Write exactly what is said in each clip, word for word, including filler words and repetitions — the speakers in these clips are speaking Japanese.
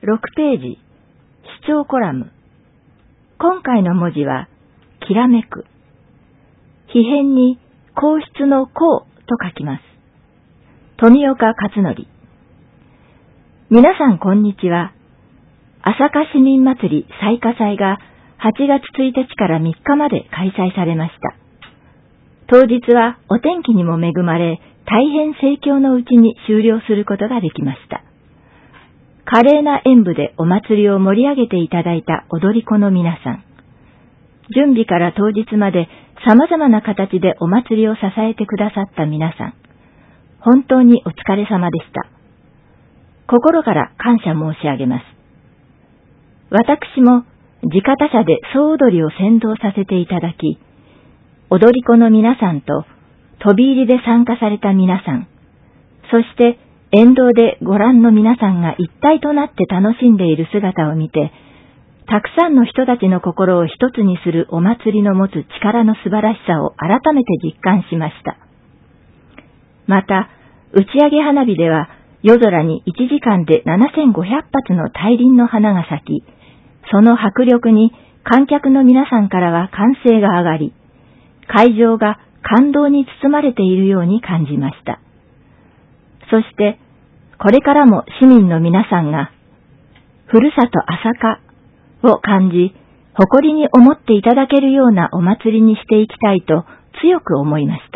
ろくページ、視聴コラム。今回の文字は、きらめく。皮辺に、皇室の皇と書きます。富岡勝則。皆さんこんにちは。朝霞市民祭り彩花祭がはちがつついたちからみっかまで開催されました。当日はお天気にも恵まれ、大変盛況のうちに終了することができました。華麗な演舞でお祭りを盛り上げていただいた踊り子の皆さん。準備から当日まで様々な形でお祭りを支えてくださった皆さん。本当にお疲れ様でした。心から感謝申し上げます。私も地方車で総踊りを先導させていただき、踊り子の皆さんと飛び入りで参加された皆さん、そして沿道でご覧の皆さんが一体となって楽しんでいる姿を見て、たくさんの人たちの心を一つにするお祭りの持つ力の素晴らしさを改めて実感しました。また、打ち上げ花火では夜空にいちじかんでななせんごひゃくはつの大輪の花が咲き、その迫力に観客の皆さんからは歓声が上がり、会場が感動に包まれているように感じました。そして、これからも市民の皆さんが、ふるさと朝霞を感じ、誇りに思っていただけるようなお祭りにしていきたいと強く思いました。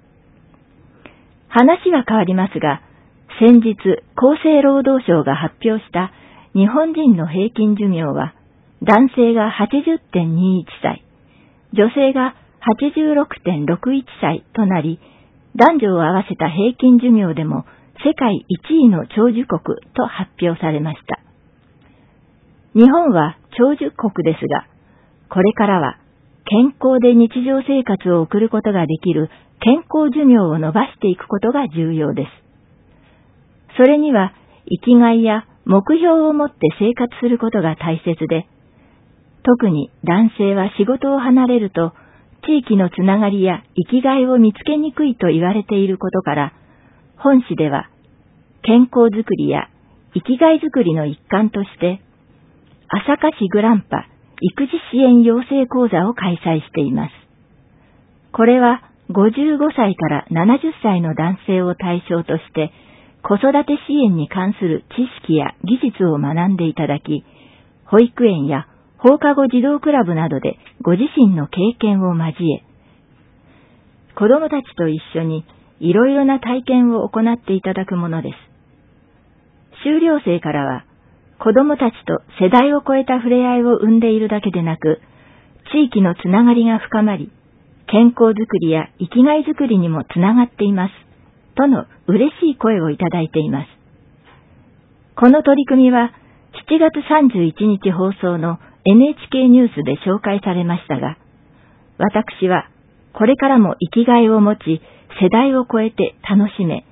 話は変わりますが、先日厚生労働省が発表した日本人の平均寿命は、男性が はちじゅってんにいち 歳、女性が はちじゅうろくてんろくいち 歳となり、男女を合わせた平均寿命でも世界いちいの長寿国と発表されました。日本は長寿国ですが、これからは健康で日常生活を送ることができる健康寿命を伸ばしていくことが重要です。それには生きがいや目標を持って生活することが大切で、特に男性は仕事を離れると地域のつながりや生きがいを見つけにくいと言われていることから、本誌では健康づくりや生きがいづくりの一環として、朝霞市グランパ育児支援養成講座を開催しています。これはごじゅうごさいからななじゅっさいの男性を対象として、子育て支援に関する知識や技術を学んでいただき、保育園や放課後児童クラブなどでご自身の経験を交え、子どもたちと一緒にいろいろな体験を行っていただくものです。修了生からは、子どもたちと世代を超えた触れ合いを生んでいるだけでなく、地域のつながりが深まり、健康づくりや生きがいづくりにもつながっています、との嬉しい声をいただいています。この取り組みは、しちがつさんじゅういちにち放送の エヌエイチケー ニュースで紹介されましたが、私はこれからも生きがいを持ち、世代を超えて楽しめ、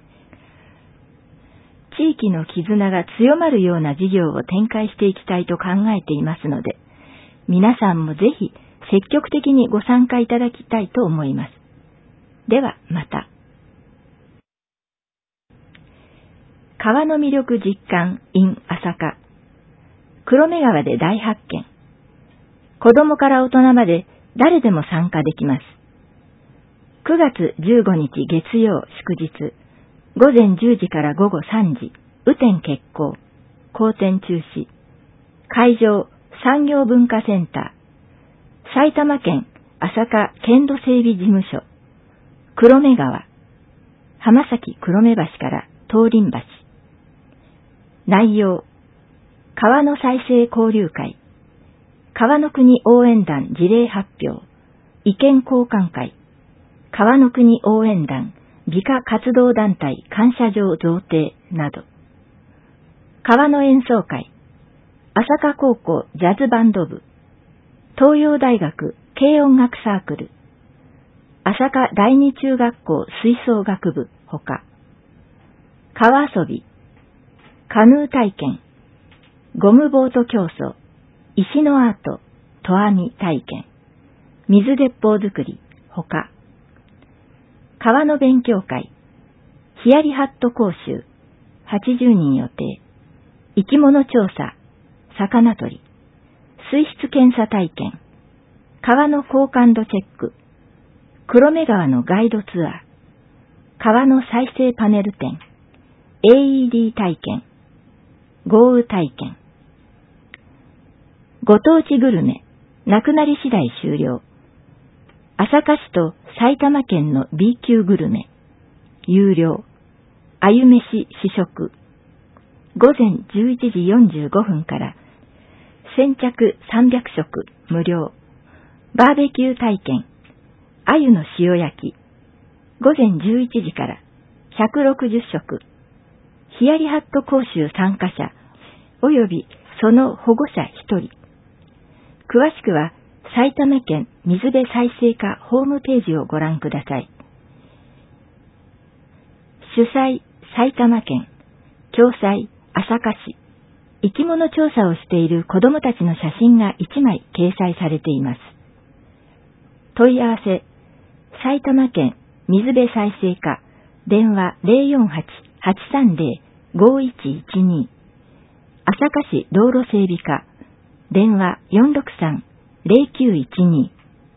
地域の絆が強まるような事業を展開していきたいと考えていますので、皆さんもぜひ積極的にご参加いただきたいと思います。ではまた。川の魅力実感 in 朝霞。黒目川で大発見。子供から大人まで誰でも参加できます。くがつじゅうごにち月曜祝日、ごぜんじゅうじからごごさんじ、雨天決行、公展中止。会場、産業文化センター、埼玉県朝霞県土整備事務所、黒目川、浜崎黒目橋から東林橋。内容、川の再生交流会、川の国応援団事例発表、意見交換会、川の国応援団美化活動団体感謝状贈呈など。川の演奏会、朝霞高校ジャズバンド部、東洋大学軽音楽サークル、朝霞第二中学校吹奏楽部ほか、川遊び、カヌー体験、ゴムボート競争、石のアート、投網体験、水鉄砲作りほか、川の勉強会、ヒヤリハット講習、はちじゅうにん予定、 生き物調査、魚取り、水質検査体験、川の高感度チェック、黒目川のガイドツアー、川の再生パネル展、エーイーディー 体験、豪雨体験。ご当地グルメ、なくなり次第終了。朝霞市と埼玉県の B 級グルメ、有料、あゆ飯試食。午前じゅういちじよんじゅうごふんから、先着さんびゃくしょく無料。バーベキュー体験、あゆの塩焼き。午前じゅういちじからひゃくろくじゅっしょく。ヒヤリハット講習参加者、およびその保護者ひとり。詳しくは、埼玉県水辺再生課ホームページをご覧ください。主催、埼玉県、共催、朝霞市。生き物調査をしている子どもたちの写真がいちまい掲載されています。問い合わせ、埼玉県水辺再生課、電話 ゼロよんはち はちさんゼロ ごいちいちに。朝霞市道路整備課、電話 よんろくさん ゼロきゅういちに。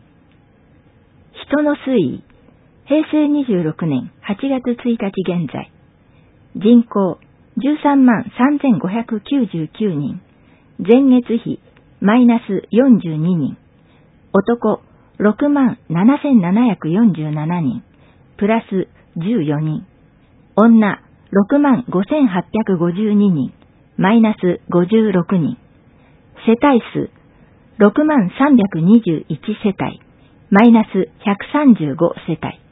人の推移、平成にじゅうろくねんはちがつついたち現在、人口じゅうさんまんさんぜんごひゃくきゅうじゅうきゅうにん、前月比マイナスよんじゅうににん、男ろくまんななせんななひゃくよんじゅうななにん、プラスじゅうよにん、女ろくまんごせんはっぴゃくごじゅうににん、マイナスごじゅうろくにん、世帯数ろくまんさんびゃくにじゅういちせたい、マイナスひゃくさんじゅうごせたい。